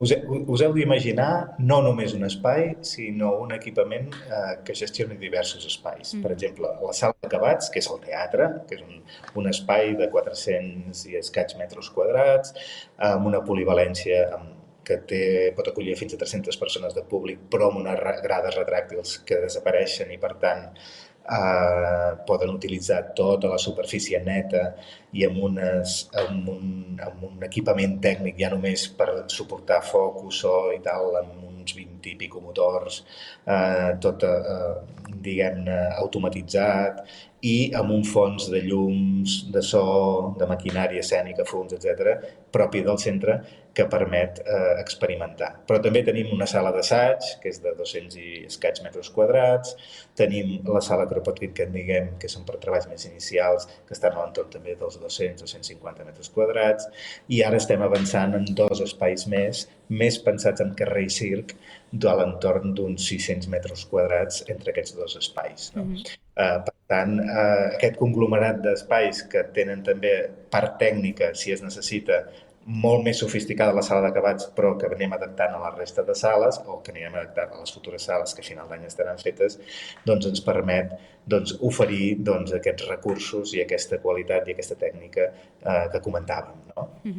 us heu d'imaginar no només un espai, sinó un equipament que gestioni diversos espais. Per exemple, la sala d'acabats, que és el teatre, que és un espai de 400 i escaig metres quadrats, amb una polivalència que pot acollir fins a 300 persones de públic, però amb unes grades retràctils que desapareixen i, per tant, poden utilitzar tota la superfície neta i amb un equipament tècnic ja només per suportar focus, so i tal, amb uns 20 i pico motors, tot, diguem-ne, automatitzat i amb un fons de llums, de so, de maquinària escènica, fums, etc., propi del centre, que permet experimentar. Però també tenim una sala d'assaig, que és de 200 i escaig metres quadrats, tenim la sala Kropotkin, que en diguem, que són per treballs més inicials, que estan a l'entorn també dels 200 o 150 metres quadrats, i ara estem avançant en 2 espais més pensats en carrer i circ, a l'entorn d'uns 600 metres quadrats entre aquests 2 espais. No? Per tant, aquest conglomerat d'espais que tenen també part tècnica, si es necessita, molt més sofisticada la sala d'acabats, però que anem adaptant a la resta de sales, o que anirem adaptant a les futures sales que a final d'any estaran fetes, doncs ens permet oferir aquests recursos i aquesta qualitat i aquesta tècnica que comentàvem. No?